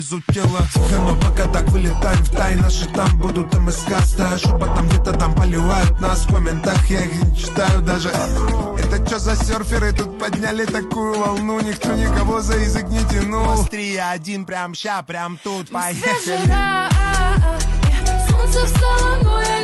изучила. Но пока так вылетаем в тай, наши там будут МСК. Стая шепотом где-то там поливают нас в комментах, я их не читаю даже. Это чё за серферы тут подняли такую волну? Никто никого за язык не тянул. Острия один прям ща, прям тут, поехали. Солнце встало, но я